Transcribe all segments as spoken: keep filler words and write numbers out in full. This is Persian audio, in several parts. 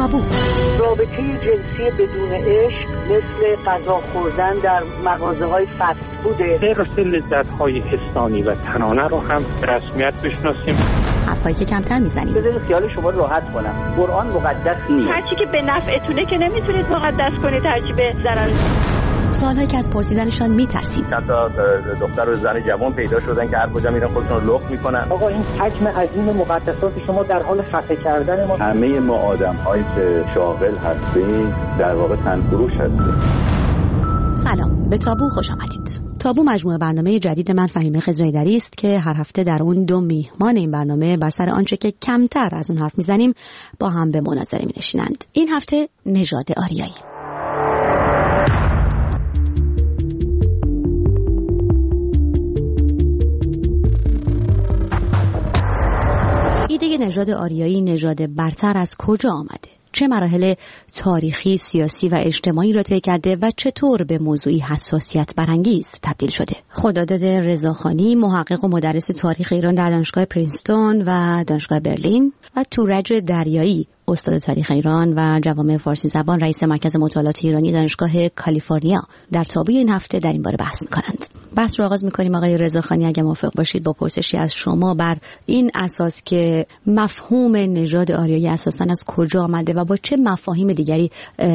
تابو. رابطه جنسی بدون عشق مثل غذا خوردن در مغازه‌های فست فوده. غیر لذت‌های حسانی و تنانه رو هم رسمیت بشناسیم. حرفایی که کمتر میزنیم. بذارید خیال شما راحت کنم. قرآن مقدس نیست. هرچی که به نفعتونه که نمیتونید مقدس کنید، هرچی به ضرر. سوالایی که از پرسیدنشان میترسیم. چند تا دختر و زن جوان پیدا شدن که هر کجا میرن خودشون رو لخت میکنن. آقا این حجم عظیم مقدسات شما در حال خفه کردن ما. همه ما آدم‌هایی که شاغل هستیم در واقع تنفروش هستیم. سلام، به تابو خوش آمدید. تابو مجموعه برنامه جدید من فهیمه خضرایدری است که هر هفته در اون دو میهمان این برنامه بر سر آنچه که کمتر از اون حرف میزنیم با هم به مناظره می‌نشینند. این هفته نژاد آریایی. ایده نژاد آریایی نژاد برتر از کجا آمده؟ چه مراحل تاریخی، سیاسی و اجتماعی را طی کرده و چطور به موضوعی حساسیت برانگیز تبدیل شده؟ خداداد رضاخانی، محقق و مدرس تاریخ ایران در دانشگاه پرینستون و دانشگاه برلین، و تورج دریایی، استاد تاریخ ایران و جوامع فارسی زبان، رئیس مرکز مطالعات ایرانی دانشگاه کالیفرنیا، در تابوی این هفته در این باره بحث می‌کنند. بحث رو آغاز می‌کنیم آقای رضاخانی، اگه موافق باشید، با پرسشی از شما بر این اساس که مفهوم نژاد آریایی اساساً از کجا آمده و با چه مفاهیم دیگری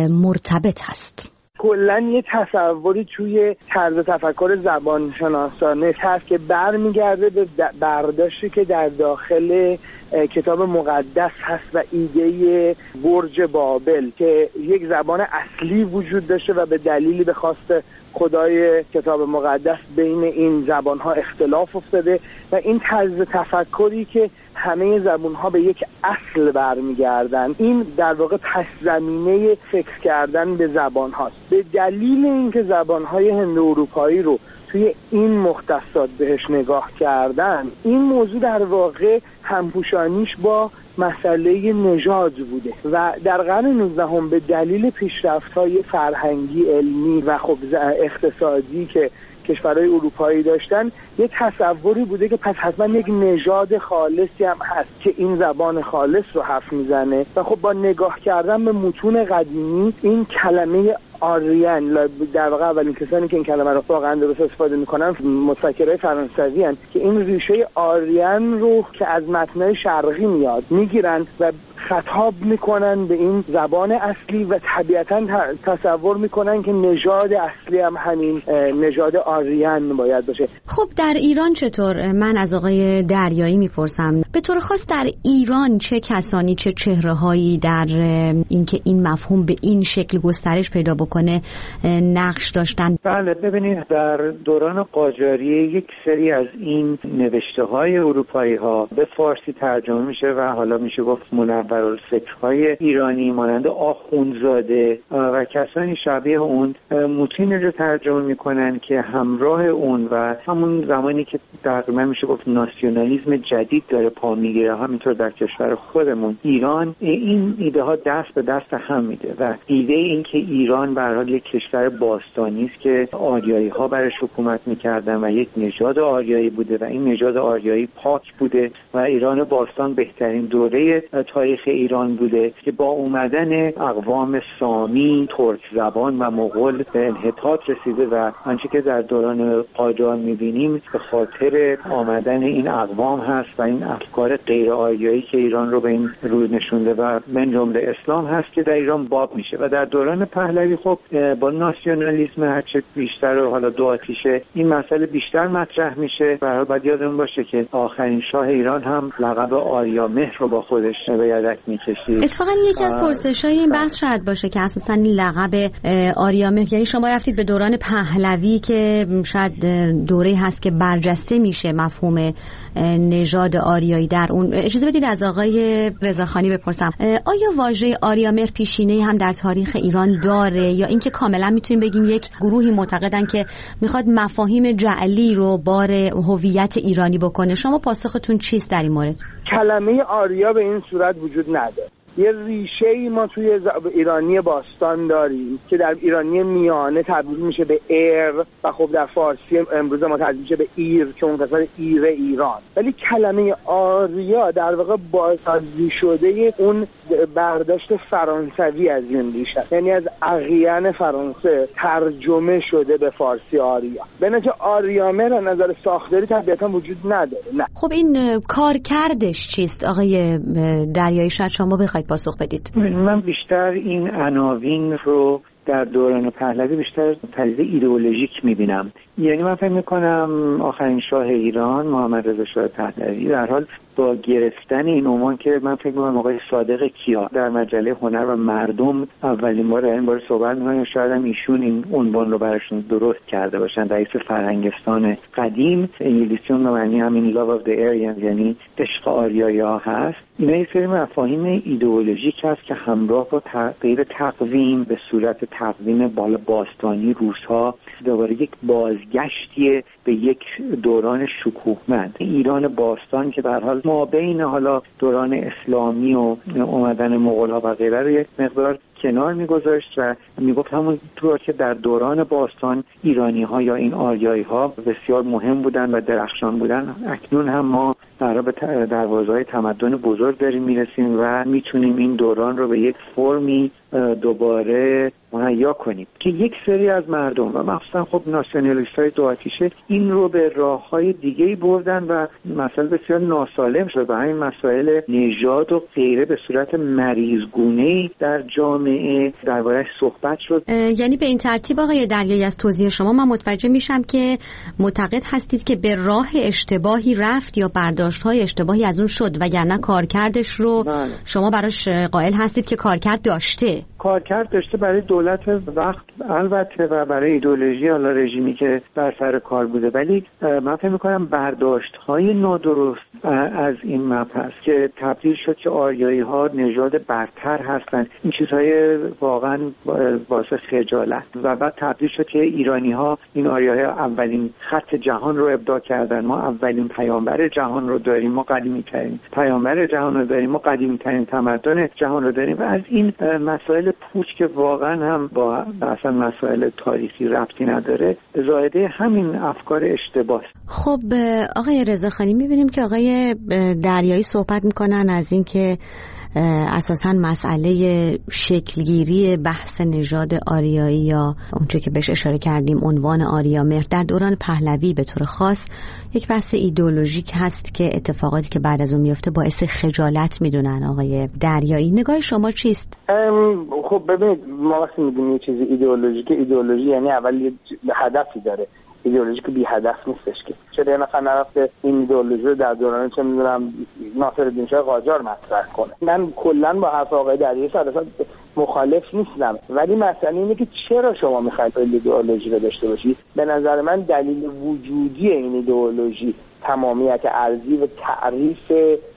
مرتبط هست؟ کلاً یه تصوری توی طرز تفکر زبانشناسانه هست که برمیگرده به برداشتی که در داخل کتاب مقدس هست و ایده برج بابل که یک زبان اصلی وجود داشته و به دلیلی به خواست خدای کتاب مقدس بین این زبان‌ها اختلاف افتاده و این طرز تفکری که همه زبان‌ها به یک اصل برمیگردن، این در واقع پس زمینه فکر کردن به زبان هاست. به دلیل اینکه زبان‌های هند اروپایی رو توی این مختصات بهش نگاه کردن، این موضوع در واقع همپوشانیش با مسئله نژاد بوده و در قرن نوزدهم به دلیل پیشرفت‌های فرهنگی، علمی و خب اقتصادی که کشورهای اروپایی داشتن، یه تصوری بوده که پس حتما یک نژاد خالصی هم هست که این زبان خالص رو حرف میزنه و خب با نگاه کردن به متون قدیمی این کلمه آریان، در واقع اولین کسانی که این کلمه رو واقعا درست استفاده میکنن متفکرای فرانسوی هستند که این ریشه آریان رو که از متنای شرقی میاد میگیرن و خطاب میکنن به این زبان اصلی و طبیعتاً تصور میکنن که نژاد اصلی هم همین نژاد آریان باید باشه. خب در ایران چطور؟ من از آقای دریایی میپرسم، به طور خاص در ایران چه کسانی، چه چهره‌هایی در اینکه این مفهوم به این شکل گسترش پیدا بکنه نقش داشتن؟ بله، ببینید در دوران قاجاریه یک سری از این نوشته‌های اروپایی‌ها به فارسی ترجمه میشه و حالا میشه گفت منور الفکرهای ایرانی مانند آخوندزاده و کسانی شبیه اون متونی رو ترجمه میکنن که همراه اون و همون زمانی که تقریبا میشه گفت ناسیونالیسم جدید داره پا میگیره، همینطور در کشور خودمون ایران این ایده ها دست به دست هم میده و ایده این که ایران به هر حال یک کشور باستانی است که آریایی ها برش حکومت میکردن و یک نژاد آریایی بوده و این نژاد آریایی پاک بوده و ایران باستان بهترین دوره تاریخ ایران بوده که با اومدن اقوام سامی، ترک زبان و مغول به انحطاط رسیده و آنچه که در دوران قاجار می‌بینیم به خاطر آمدن این اقوام هست و این افکار غیر آریایی که ایران رو به این روی نشونده و من جمله اسلام هست که در ایران باب میشه و در دوران پهلوی خب با ناسیونالیسم هرچه بیشتر و حالا دو آتیشه این مسئله بیشتر مطرح میشه. به هر حال باید یادمون باشه که آخرین شاه ایران هم لقب آریامهر رو با خودش به یدک میکشید. اتفاقا یکی از پرسش‌های این بحث شاید باشه که اساساً این لقب آریامهر، یعنی شما رفتید به دوران پهلوی که شاید دوره هست که برجسته میشه مفهوم نژاد آریایی در اون. اجازه بدید از آقای رضاخانی بپرسم، آیا واژه آریامهر پیشینه‌ای هم در تاریخ ایران داره یا اینکه کاملا میتونیم بگیم یک گروهی معتقدن که میخواد مفاهیم جعلی رو بار هویت ایرانی بکنه؟ شما پاسختون چیست در این مورد؟ کلمه آریا به این صورت وجود نداره. یه ریشه‌ای ما توی ایرانی باستان داریم که در ایرانی میانه تبدیل میشه به ایر و خب در فارسی امروز ما تبدیل میشه به ایر که اون قسمت ایر ایران. ولی کلمه آریا در واقع بازسازی شده اون برداشت فرانسوی از این ریشه، یعنی از اقیان فرانسه ترجمه شده به فارسی آریا. به نتیجه آریامر از نظر ساختاری طبیعتا وجود نداره. نه. خب این کار کردش چیست آقای دریایی؟ شاید شما بخواید پاسخ بدید. من بیشتر این عناوین رو در دوران پهلوی بیشتر پدیده ایدئولوژیک می‌بینم. یعنی من فکر می‌کنم آخرین شاه ایران محمد رضا شاه پهلوی در حال با گرفتن این عنوان که من فکر می‌کنم آقای صادق کیا در مجله هنر و مردم اولین بار این بار صحبت می‌کنن، شاید هم ایشون این عنوان رو براشون درست کرده باشن. رئیس فرهنگستان قدیم، انگلیسی اون معنی همین love of the Aryans یعنی عشق آریایی‌ها هست. اینا یه سری مفاهیم ایدئولوژیک هست که همراه با تغییر تقویم به صورت تقویم بالا باستانی روس‌ها دوباره یک بازگشتی به یک دوران شکوهمند ایران باستان که به هر حال ما بین حالا دوران اسلامی و اومدن مغول‌ها و غیره رو یک مقدار کنار می‌گذاشت و میگفت همونطور که در دوران باستان ایرانی‌ها یا این آریایی‌ها بسیار مهم بودن و درخشان بودن، اکنون هم ما برای به دروازه‌های تمدن بزرگ داریم میرسیم و میتونیم این دوران رو به یک فرمی دوباره مهیا کنیم که یک سری از مردم و مخصوصا خب ناسیونالیست‌های دو آتیشه این رو به راه‌های دیگه‌ای بردن و مسائل بسیار ناسالم شد و همین مسائل نژاد و غیره به صورت مریضگونه‌ای در جامعه درباره‌اش صحبت شد. یعنی به این ترتیب آقای دریایی از توضیح شما من متوجه میشم که معتقد هستید که به راه اشتباهی رفت یا برداشت‌های اشتباهی از اون شد وگرنه کارکردش رو بله. شما براش قائل هستید که کارکرد داشته. کارکرد داشته برای دولت وقت البته و برای ایدئولوژی حالا رژیمی که بر سر کار بوده، ولی من فکر می‌کنم برداشت‌های نادرست از این مبحث که تبدیل شد که آریایی‌ها نژاد برتر هستند، این چیزهای واقعا باعث خجالت و بعد تبدیل شد که ایرانی‌ها این آریایی‌ها اولین خط جهان رو ابداع کردن، ما اولین پیامبر جهان رو داریم، ما قدیمی‌ترین پیامبر جهان رو داریم، ما قدیمی‌ترین تمدن جهان رو داریم و از این مسائل پوچ که واقعا هم با اصلا مسائل تاریخی ربطی نداره زائده همین افکار اشتباه. خب آقای رضاخانی می‌بینیم که آقای دریایی صحبت می‌کنن از این که اساساً مسئله شکلگیری بحث نژاد آریایی یا اونچه که بهش اشاره کردیم عنوان آریامهر در دوران پهلوی به طور خاص یک بحث ایدئولوژیک هست که اتفاقاتی که بعد از اون میفته باعث خجالت میدونن. آقای دریایی نگاه شما چیست؟ خب ببینید ما وقتی میگیم یه چیزی ایدئولوژیک، ایدئولوژی یعنی اول یه هدفی داره، ایدئولوژی که بی هدف نیستش که چرا یه نفر نرفته این ایدئولوژی رو در دوران چه میدونم ناصرالدین شاه قاجار مطرح کنه. من کلا با حرف آقای دریایی صد درصد مخالف نیستم، ولی مسئله اینه که چرا شما میخواید این ایدئولوژی رو داشته باشید. به نظر من دلیل وجودی این ایدئولوژی تمامیت ارضی و تعریف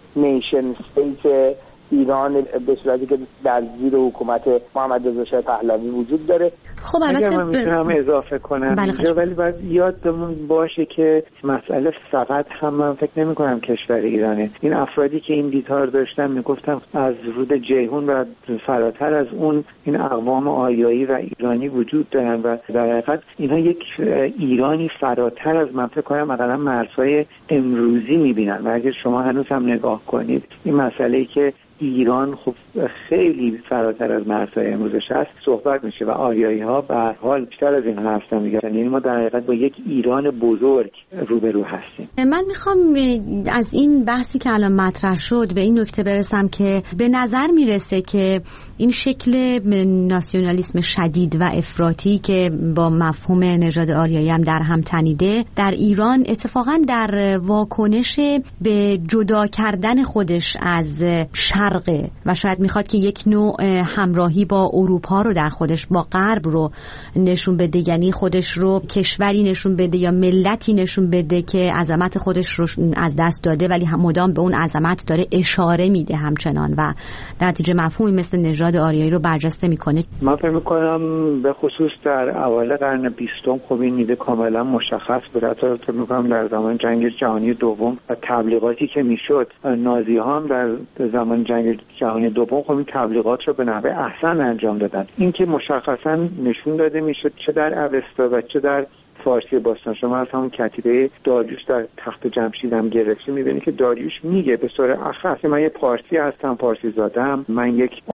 نیشن استیت ایران به صورتی که در زیر حکومت محمد رضا شاه پهلوی وجود داره. خب البته من میتونم اضافه کنم اینجا، ولی باید یادمون باشه که مسئله فقط هم من فکر نمی کنم کشور ایرانه. این افرادی که این دیدار داشتن میگفتن از رود جیهون و فراتر از اون این اقوام آریایی و ایرانی وجود دارن و در حقیقت اینها یک ایرانی فراتر از من فکر کنم مثلا مرزهای امروزی میبینن و اگر شما هنوز هم نگاه کنید این مسئله‌ای که ایران خب خیلی فراتر از مرزهای امروزش هست صحبت میشه و آریایی ها به هر حال بیشتر از این هستن میگن، یعنی ما در حقیقت با یک ایران بزرگ روبرو هستیم. من میخوام از این بحثی که الان مطرح شد به این نکته برسم که به نظر میرسه که این شکل ناسیونالیسم شدید و افراطی که با مفهوم نژاد آریایی هم در هم تنیده در ایران اتفاقا در واکنش به جدا کردن خودش از شرقه و شاید میخواد که یک نوع همراهی با اروپا رو در خودش با غرب رو نشون بده، یعنی خودش رو کشوری نشون بده یا ملتی نشون بده که عظمت خودش رو از دست داده ولی هم مدام به اون عظمت داره اشاره میده همچنان و در نتیجه مفهومی مثل نژاد نژاد آریایی رو برجسته میکنه؟ من فکر میکنم به خصوص در اوایل قرن بیستم خب این ایده کاملا مشخص بود. حتی فکر میکنم در زمان جنگ جهانی دوم و تبلیغاتی که میشد، نازی ها هم در زمان جنگ جهانی دوم خب این تبلیغات رو به نحو احسن انجام دادن. این که مشخصا نشون داده میشد چه در اوستا و چه در فارسی باستان. شما از همون کتیبه داریوش در تخت جمشید هم گرفتی، میبینی که داریوش میگه به صورت اخص من یه پارسی هستم، پارسی زادم، من یک